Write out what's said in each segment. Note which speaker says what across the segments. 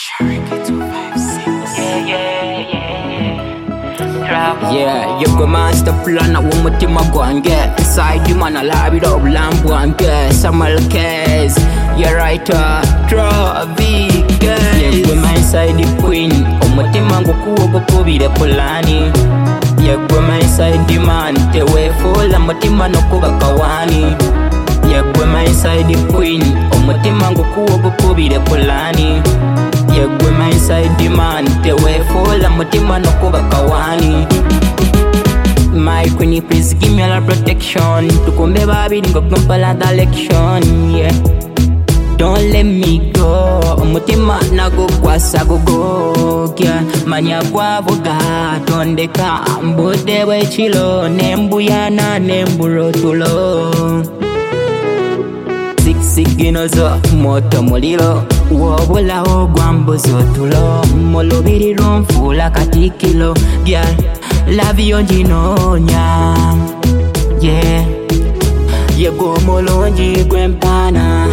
Speaker 1: Yeah, you go master plan one more team I go and get inside you man a lab it up lamp and get some case. You're right, draw a big guys. Yeah, go my side the queen. Umutima go be the polani. Yeah, go my side the man. Te way full umutima no kuba kawani. Yeah, go my side the queen. Umutima go be the polani. Yeah, go my side the man. Te way full umutima no kuba kawani. My queenie, please give me a lot of protection. To come baby, go compala the election. Yeah, don't let me go. Umutima na go kwasa go. Yeah, manya kwa voga. Tondeka mbude we chilo. Nembuyana nemburo tulo. Siginozo moto molilo. Wobula ogwambuzo tulo. Molobiri romfula katikilo. Yeah, love you njinonya. Yeah, yego molonji gwempana.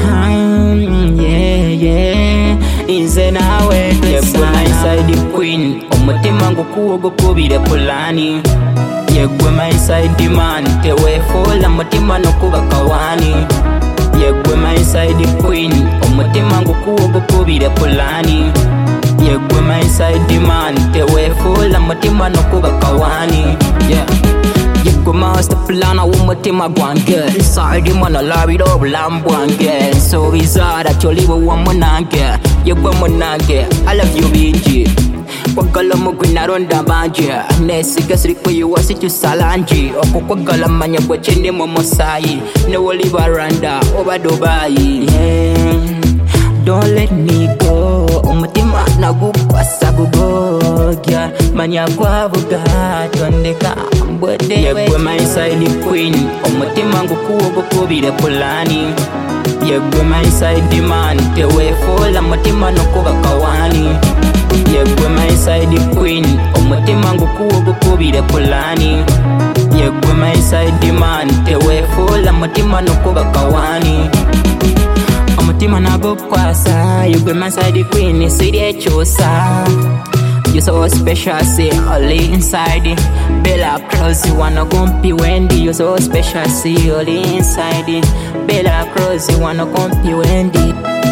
Speaker 1: Yeah, inze nawe twesana. Inside the queen. Umutima ngukuwo bide polani. Yego my side the man. Tewe fola umutima no kuba kawani. Yego my side the queen. Umutima ngukuwo bide polani. Yego my side the man. Tewe fola umutima no kuba kawani. Yeah, yego master plan umutima gwange. Inside the man a love it up lambwange. So bizarre that you live one monange. Yego monange, I love you BG. Kwagala mugwina ronda banje. Nesiga siri kuyu wasichu salanji. Oko kwagala manya kwa chende momosayi. No oliva randa over Dubai. Yeah, don't let me go. Umutima na gukwasa gugo. Yeah, manya kwa vuga. Tondeka mbode. Yeah, go my side the queen. Umutima ngukuwo bide polani. Yeah, go my side the man. Tewe fola umutima no kuba kawani. Yeah, go my side the queen. Umutima ngukuwo bide polani. Yeah, go my side the man. Tewe fola umutima no kuba kawani. Umutima na go kwasa. You go my side the queen. See the chosa. You're so special, say only inside it. Bella Cross, you wanna compete Wendy. You're so special, say only inside it. Bella Cross, you wanna compete Wendy.